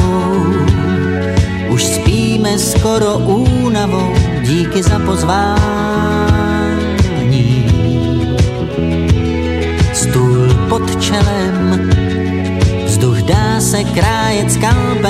Už spíme skoro únavou, díky za pozvání. Stůl pod čelem, vzduch dá se krájet skalpem.